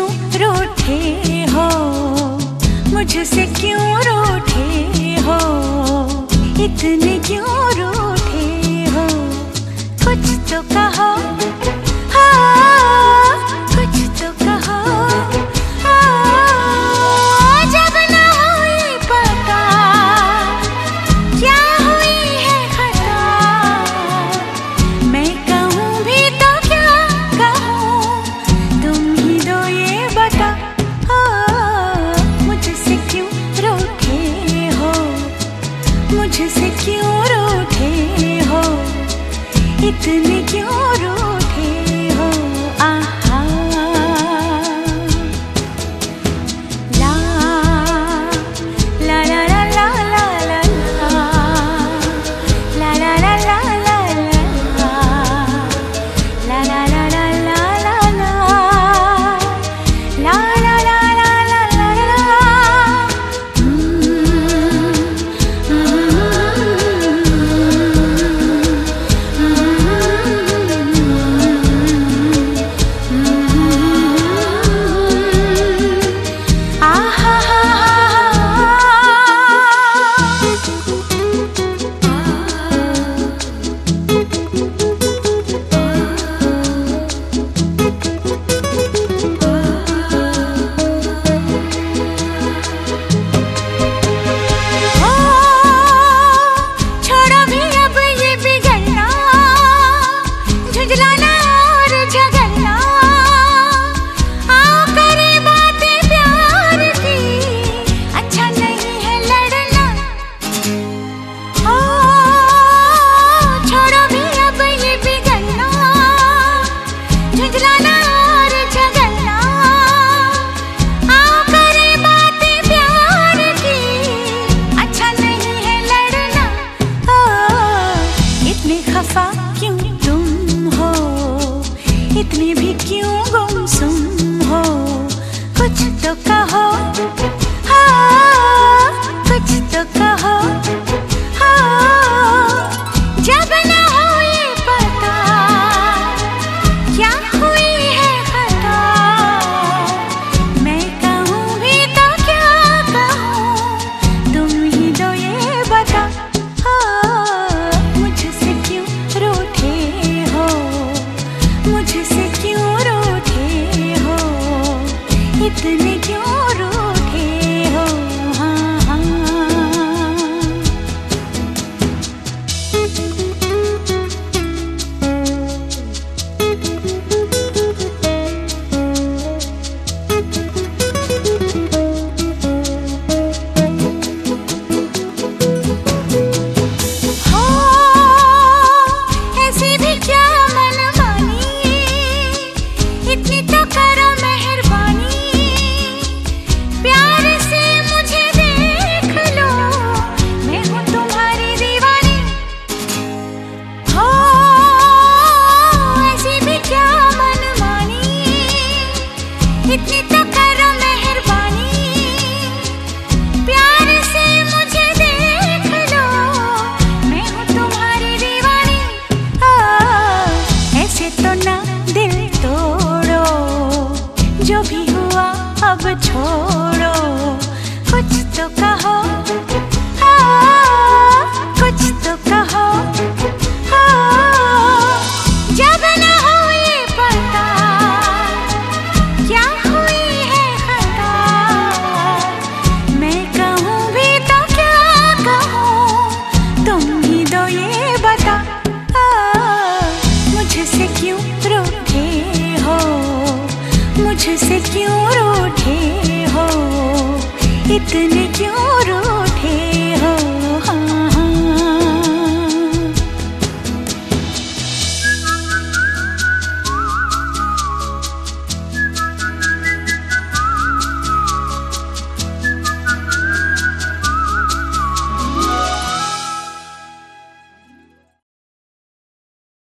क्यों रूठे हो, मुझसे क्यों रूठे हो, इतने क्यों रूठे हो। कुछ तो कहो, हाँ कुछ तो कहो, जब ना हुई पता क्या हुई है खता। मैं कहूँ भी तो क्या कहूँ, तुम ही दो ये बता। मुझसे क्यों रूठे हो, मुझसे क्यों रूठे हो, इतने क्यों रूठे हो। आहा ला ला ला ला ला ला ला ला ला ला ला ला ला ला ला ला ला ला क्यों तुम हो, इतने भी क्यों गुमसुम हो। कुछ तो कहो, हाँ कुछ तो कहो, हाँ जब ना हो ये पता क्या हुई है खता। मैं कहूँ भी तो क्या कहूँ, तुम ही दो ये बता। मुझसे क्यों रूठे हो, मुझसे क्यों रूठे हो, इतने क्यों रूठे हो। हाँ हाँ इतनी तो करो मेहरबानी, प्यार से मुझे देख लो, मैं हूँ तुम्हारी दीवानी। ऐसे तो ना दिल तोड़ो, जो भी हुआ अब छोड़ो। कुछ तो कहो, कुछ तो कहो, जब ना हो ये पता क्या हुई है खता। मैं कहूँ भी तो क्या कहूँ, तुम ही दो ये बता। मुझसे क्यों रूठे हो, मुझसे क्यों रूठे हो, इतने